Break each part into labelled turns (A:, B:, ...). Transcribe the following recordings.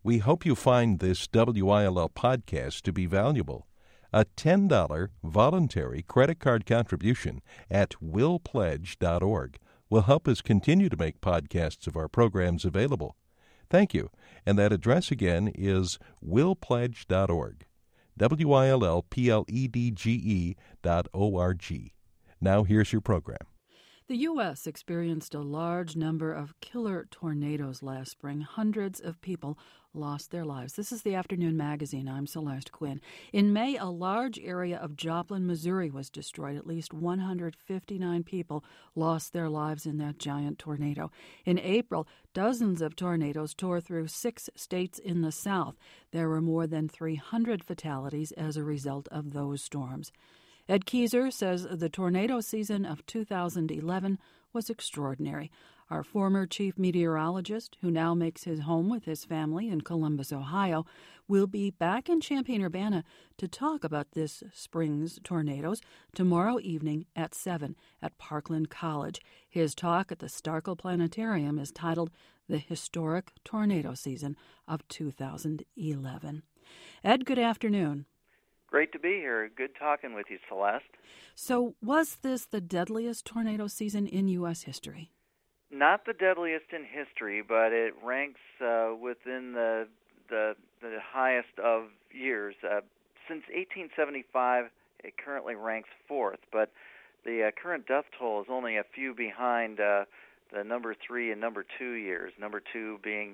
A: We hope you find this WILL podcast to be valuable. A $10 voluntary credit card contribution at willpledge.org will help us continue to make podcasts of our programs available. Thank you. And that address again is willpledge.org. WILLPLEDGE.org. Now here's your program.
B: The U.S. experienced a large number of killer tornadoes last spring. Hundreds of people lost their lives. This is the Afternoon Magazine. I'm Celeste Quinn. In May, a large area of Joplin, Missouri was destroyed. At least 159 people lost their lives in that giant tornado. In April, dozens of tornadoes tore through 6 states in the South. There were more than 300 fatalities as a result of those storms. Ed Keeser says the tornado season of 2011 was extraordinary. Our former chief meteorologist, who now makes his home with his family in Columbus, Ohio, will be back in Champaign-Urbana to talk about this spring's tornadoes tomorrow evening at 7 at Parkland College. His talk at the Starkle Planetarium is titled The Historic Tornado Season of 2011. Ed, good afternoon.
C: Great to be here. Good talking with you, Celeste.
B: So was this the deadliest tornado season in U.S. history?
C: Not the deadliest in history, but it ranks within the highest of years. Since 1875, it currently ranks 4th, but the current death toll is only a few behind the number 3 and number 2 years, number 2 being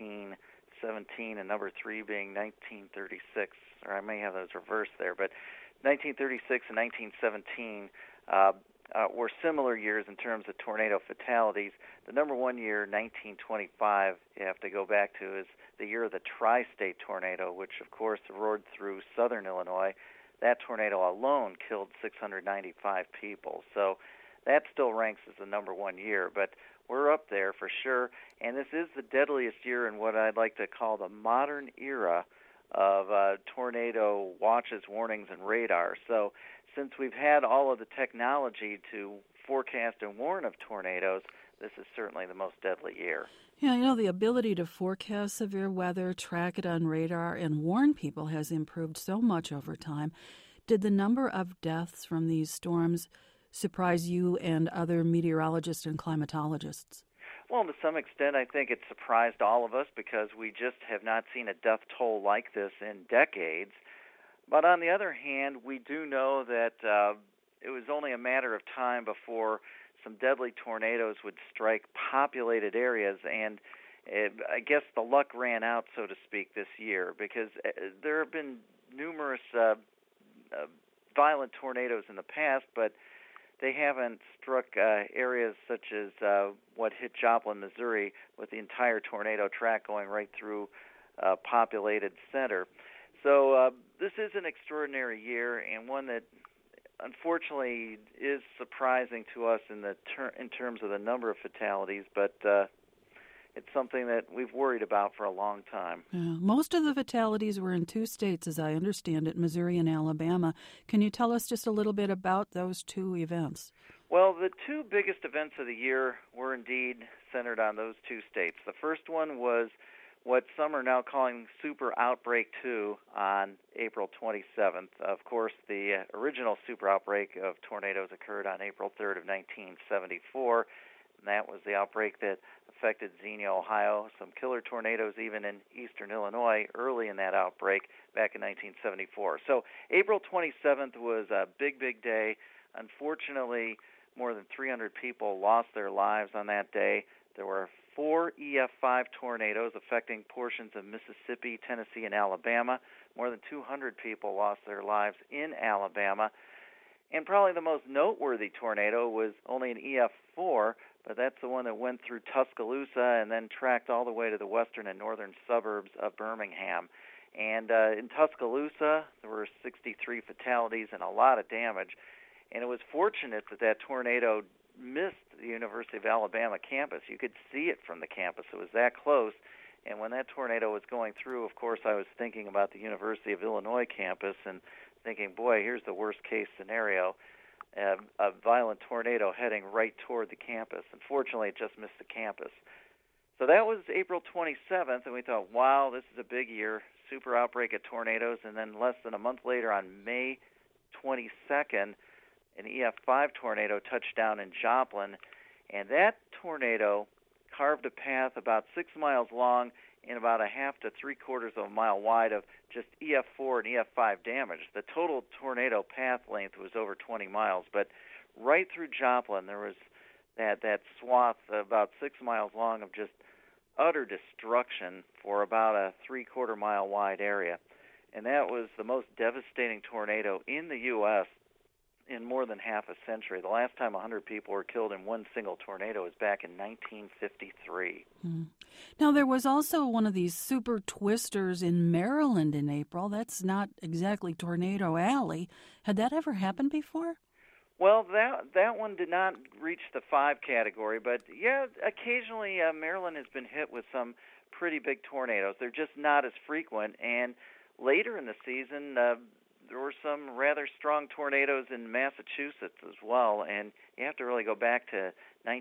C: 1917 and number 3 being 1936. Or I may have those reversed there, but 1936 and 1917 were similar years in terms of tornado fatalities. The number 1 year, 1925, you have to go back to, is the year of the tri-state tornado, which, of course, roared through southern Illinois. That tornado alone killed 695 people. So that still ranks as the number 1 year, but we're up there for sure. And this is the deadliest year in what I'd like to call the modern era of tornado watches, warnings, and radar. So since we've had all of the technology to forecast and warn of tornadoes, this is certainly the most deadly year.
B: Yeah, the ability to forecast severe weather, track it on radar, and warn people has improved so much over time. Did the number of deaths from these storms surprise you and other meteorologists and climatologists?
C: Well, to some extent, I think it surprised all of us because we just have not seen a death toll like this in decades. But on the other hand, we do know that it was only a matter of time before some deadly tornadoes would strike populated areas, and I guess the luck ran out, so to speak, this year because there have been numerous violent tornadoes in the past, but they haven't struck areas such as what hit Joplin, Missouri, with the entire tornado track going right through a populated center. So this is an extraordinary year and one that unfortunately is surprising to us in terms of the number of fatalities, but it's something that we've worried about for a long time.
B: Yeah. Most of the fatalities were in 2 states, as I understand it, Missouri and Alabama. Can you tell us just a little bit about those 2 events?
C: Well, the 2 biggest events of the year were indeed centered on those 2 states. The first one was what some are now calling Super Outbreak 2 on April 27th. Of course, the original super outbreak of tornadoes occurred on April 3rd of 1974, and that was the outbreak that affected Xenia, Ohio, some killer tornadoes even in eastern Illinois early in that outbreak back in 1974. So April 27th was a big, big day. Unfortunately, more than 300 people lost their lives on that day. There were 4 EF5 tornadoes affecting portions of Mississippi, Tennessee, and Alabama. More than 200 people lost their lives in Alabama. And probably the most noteworthy tornado was only an EF4, but that's the one that went through Tuscaloosa and then tracked all the way to the western and northern suburbs of Birmingham. And in Tuscaloosa, there were 63 fatalities and a lot of damage. And it was fortunate that that tornado missed the University of Alabama campus. You could see it from the campus. It was that close. And when that tornado was going through, of course, I was thinking about the University of Illinois campus and thinking, boy, here's the worst-case scenario, a violent tornado heading right toward the campus. Unfortunately, it just missed the campus. So that was April 27th, and we thought, wow, this is a big year, super outbreak of tornadoes. And then less than a month later, on May 22nd, an EF5 tornado touched down in Joplin, and that tornado carved a path about 6 miles long and about a half to three-quarters of a mile wide of just EF4 and EF5 damage. The total tornado path length was over 20 miles, but right through Joplin there was that swath about 6 miles long of just utter destruction for about a three-quarter mile wide area. And that was the most devastating tornado in the U.S. in more than half a century. The last time 100 people were killed in one single tornado was back in 1953.
B: Now, there was also one of these super twisters in Maryland in April. That's not exactly Tornado Alley. Had that ever happened before?
C: Well, that one did not reach the 5 category, but yeah, occasionally Maryland has been hit with some pretty big tornadoes. They're just not as frequent, and later in the season, there were some rather strong tornadoes in Massachusetts as well, and you have to really go back to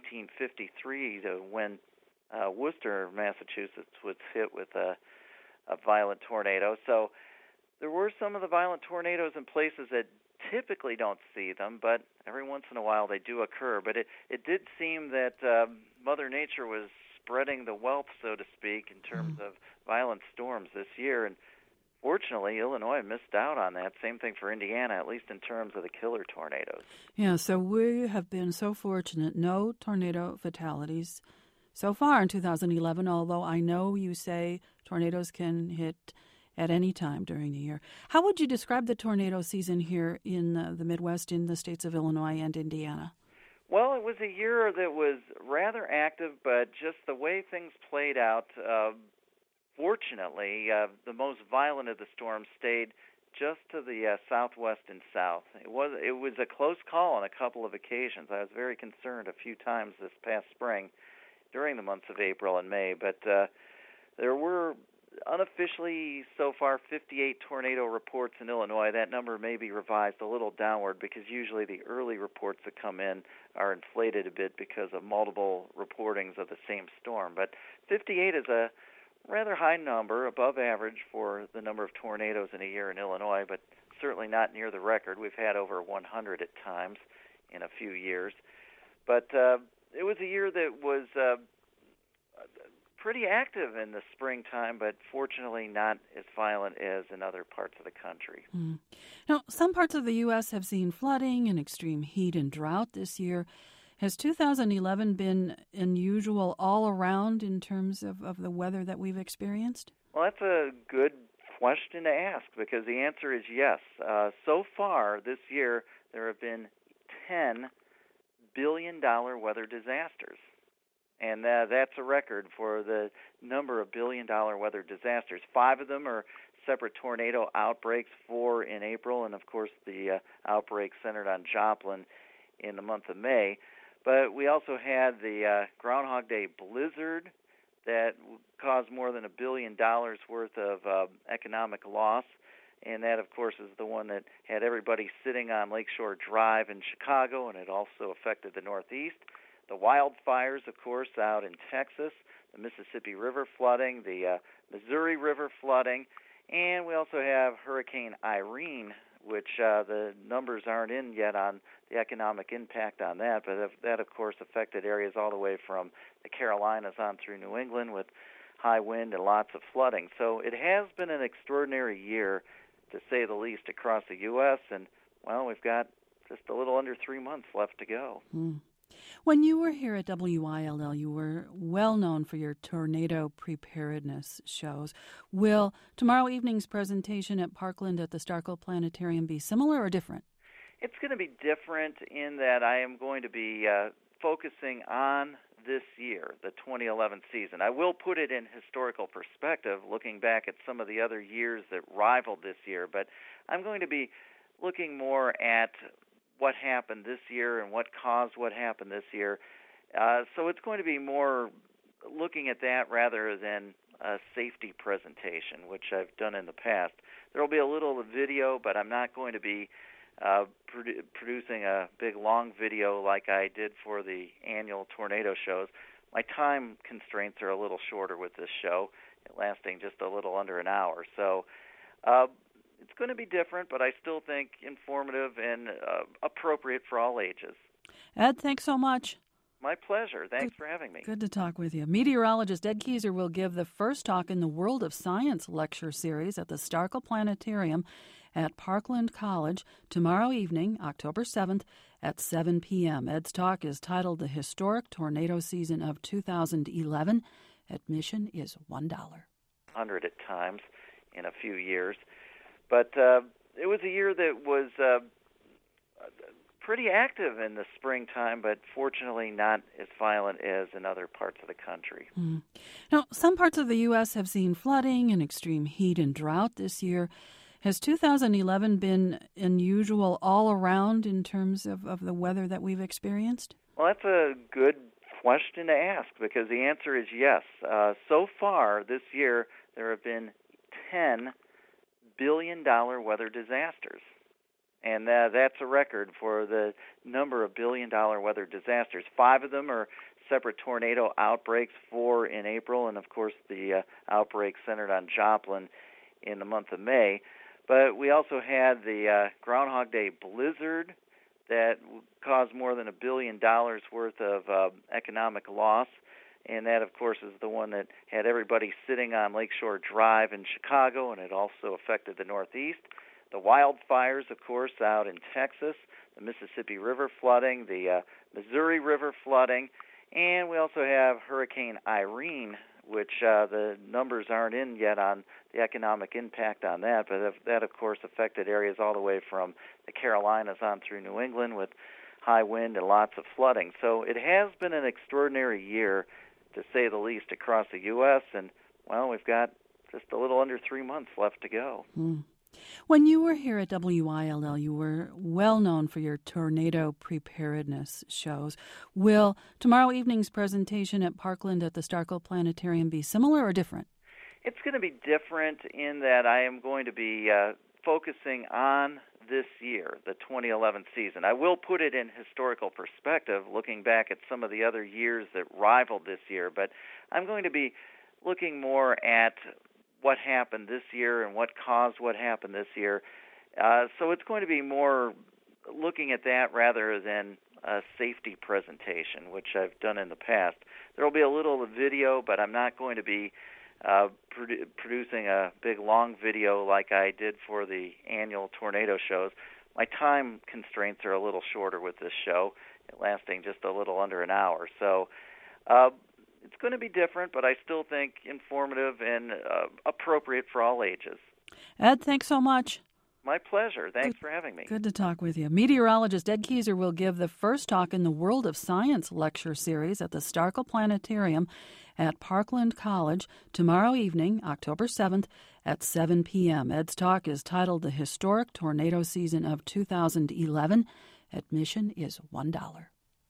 C: 1953 to when Worcester, Massachusetts was hit with a violent tornado. So there were some of the violent tornadoes in places that typically don't see them, but every once in a while they do occur. But it did seem that Mother Nature was spreading the wealth, so to speak, in terms of violent storms this year, and fortunately, Illinois missed out on that. Same thing for Indiana, at least in terms of the killer tornadoes.
B: Yeah, so we have been so fortunate. No tornado fatalities so far in 2011, although I know you say tornadoes can hit at any time during the year. How would you describe the tornado season here in the Midwest, in the states of Illinois and Indiana?
C: Well, it was a year that was rather active, but just the way things played out, fortunately, the most violent of the storms stayed just to the southwest and south. It was a close call on a couple of occasions. I was very concerned a few times this past spring during the months of April and May, but there were unofficially so far 58 tornado reports in Illinois. That number may be revised a little downward because usually the early reports that come in are inflated a bit because of multiple reportings of the same storm. But 58 is a rather high number, above average for the number of tornadoes in a year in Illinois, but certainly not near the record. We've had over 100 at times in a few years. But it was a year that was pretty active in the springtime, but fortunately not as violent as in other parts of the country.
B: Now, some parts of the U.S. have seen flooding and extreme heat and drought this year. Has 2011 been unusual all around in terms of the weather that we've experienced?
C: Well, that's a good question to ask because the answer is yes. So far this year, there have been $10 billion weather disasters. And that's a record for the number of billion-dollar weather disasters. 5 of them are separate tornado outbreaks, 4 in April, and, of course, the outbreak centered on Joplin in the month of May. But we also had the Groundhog Day blizzard that caused more than $1 billion worth of economic loss. And that, of course, is the one that had everybody sitting on Lakeshore Drive in Chicago, and it also affected the Northeast. The wildfires, of course, out in Texas, the Mississippi River flooding, the Missouri River flooding, and we also have Hurricane Irene, which the numbers aren't in yet on the economic impact on that, but that, of course, affected areas all the way from the Carolinas on through New England with high wind and lots of flooding. So it has been an extraordinary year, to say the least, across the U.S., and, well, we've got just a little under 3 months left to go.
B: When you were here at WILL, you were well known for your tornado preparedness shows. Will tomorrow evening's presentation at Parkland at the Starkville Planetarium be similar or different?
C: It's going to be different in that I am going to be focusing on this year, the 2011 season. I will put it in historical perspective, looking back at some of the other years that rivaled this year, but I'm going to be looking more at what happened this year and what caused what happened this year. So it's going to be more looking at that rather than a safety presentation, which I've done in the past. There will be a little video, but I'm not going to be producing a big, long video like I did for the annual tornado shows. My time constraints are a little shorter with this show, lasting just a little under an hour. So it's going to be different, but I still think informative and appropriate for all ages.
B: Ed, thanks so much.
C: My pleasure. Thanks for having me.
B: Good to talk with you. Meteorologist Ed Keeser will give the first talk in the World of Science lecture series at the Starkle Planetarium at Parkland College tomorrow evening, October 7th at 7 p.m. Ed's talk is titled The Historic Tornado Season of 2011. Admission is $1.
C: 100 at times in a few years. But it was a year that was pretty active in the springtime, but fortunately not as violent as in other parts of the country.
B: Now, some parts of the U.S. have seen flooding and extreme heat and drought this year. Has 2011 been unusual all around in terms of the weather that we've experienced?
C: Well, that's a good question to ask because the answer is yes. So far this year, there have been 10 billion-dollar weather disasters. And that's a record for the number of billion-dollar weather disasters. 5 of them are separate tornado outbreaks, 4 in April, and, of course, the outbreak centered on Joplin in the month of May. But we also had the Groundhog Day blizzard that caused more than $1 billion worth of economic loss. And that, of course, is the one that had everybody sitting on Lakeshore Drive in Chicago, and it also affected the Northeast. The wildfires, of course, out in Texas, the Mississippi River flooding, the Missouri River flooding, and we also have Hurricane Irene, which the numbers aren't in yet on the economic impact on that, but that, of course, affected areas all the way from the Carolinas on through New England with high wind and lots of flooding. So it has been an extraordinary year, to say the least, across the U.S., and, well, we've got just a little under 3 months left to go.
B: When you were here at WILL, you were well known for your tornado preparedness shows. Will tomorrow evening's presentation at Parkland at the Starkle Planetarium be similar or different?
C: It's going to be different in that I am going to be focusing on this year, the 2011 season. I will put it in historical perspective, looking back at some of the other years that rivaled this year, but I'm going to be looking more at what happened this year and what caused what happened this year. So it's going to be more looking at that rather than a safety presentation, which I've done in the past. There will be a little video, but I'm not going to be producing a big long video like I did for the annual tornado shows. My time constraints are a little shorter with this show, lasting just a little under an hour. So it's going to be different, but I still think informative and appropriate for all ages.
B: Ed, thanks so much.
C: My pleasure. Thanks for having me.
B: Good to talk with you. Meteorologist Ed Keeser will give the first talk in the World of Science lecture series at the Starkle Planetarium at Parkland College tomorrow evening, October 7th at 7 p.m. Ed's talk is titled The Historic Tornado Season of 2011. Admission is $1.